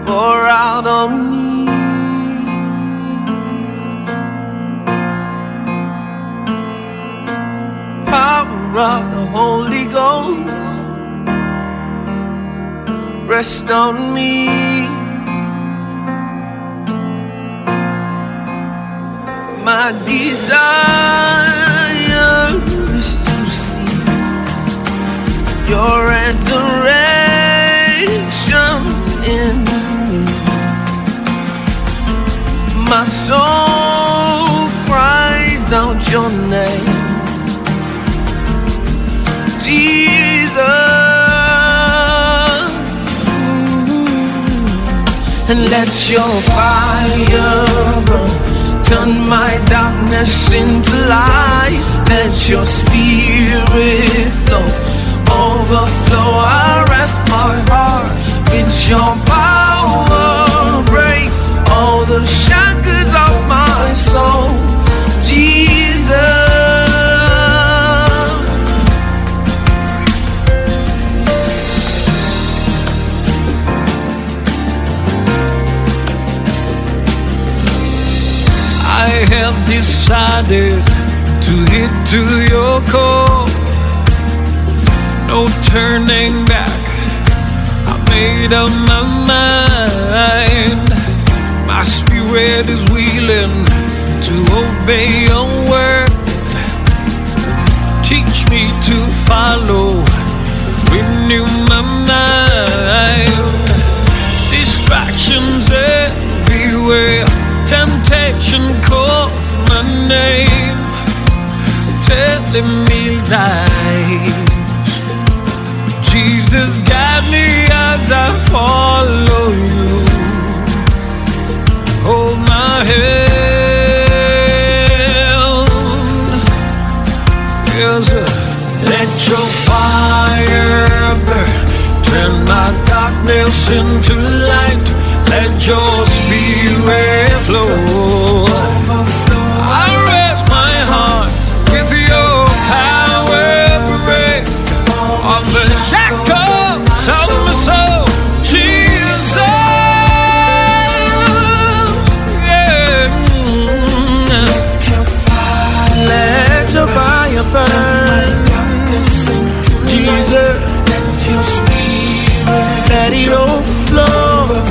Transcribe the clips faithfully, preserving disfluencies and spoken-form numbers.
pour out on me. Power of the Holy Ghost, rest on me. My desire is to see your resurrection in me. My soul cries out your name, Jesus. And let your fire burn, turn my darkness into light. Let your spirit flow, overflow. I rest my heart with your power. Break all the shackles of my soul, Jesus. I have decided to hit to your core. No turning back, I made up my mind. My spirit is willing to obey your word. Teach me to follow, renew my mind. Distractions everywhere, temptation calls my name, telling me lies. Jesus, guide me as I follow you. Hold my hand. Yes, let your fire burn, turn my darkness into light. Let your spirit flow. I rest my heart with your power. Break all the shackles of my soul, Jesus. Yeah. Let your fire, let your fire burn, Jesus. Let your spirit, let it overflow.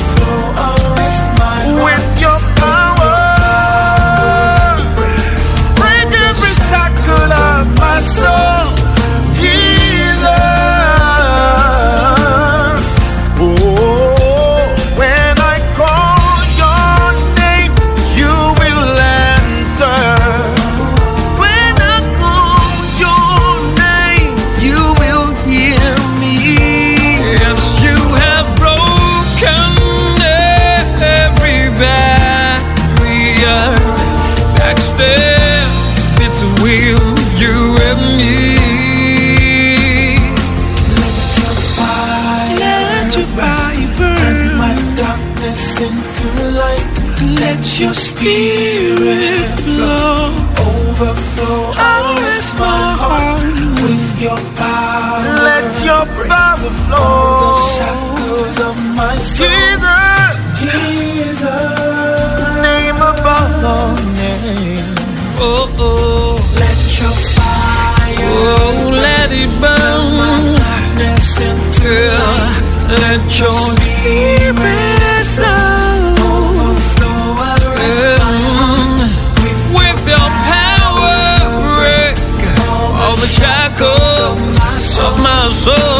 With your power, break every shackle of my soul, Jesus. Oh, when I call your name, you will answer. When I call your name, you will hear me. Yes, you have broken barrier that stands between you and me. Let your fire, let your fire burn, turn my darkness into light. Let your spirit flow, overflow. I'll rest my heart with your power. Let your power flow. All the shackles of my soul, Jesus. Above all names. Oh, oh. Let your fire, oh, let it burn. Girl, let your spirit flow. Um, with your power, break all the shackles of my soul.